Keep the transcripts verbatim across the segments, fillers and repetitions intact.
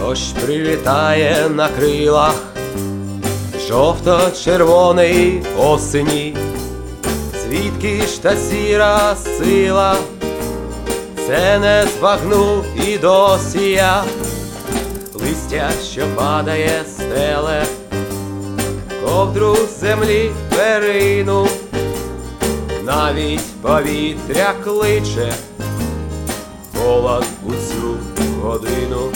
Дощ прилітає на крилах жовто-червоний осені. Звідки ж та сіра сила? Це не збагну і досі я. Листя, що падає, стеле ковдру землі перину. Навіть повітря кличе холод у цю годину.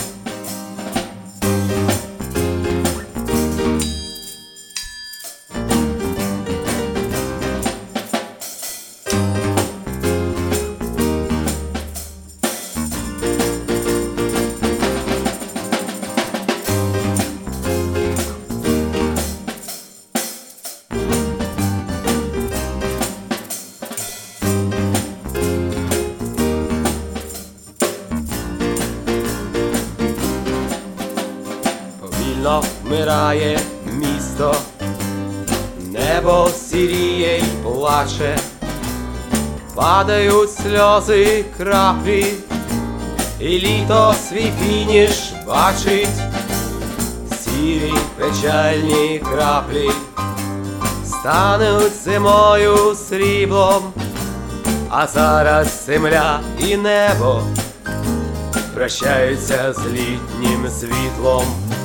Повільно вмирає місто, небо сіріє й плаче, падають сльози краплі, і літо свій фініш бачить. Сірі печальні краплі стануть зимою сріблом, а зараз земля і небо прощаються з літнім світлом.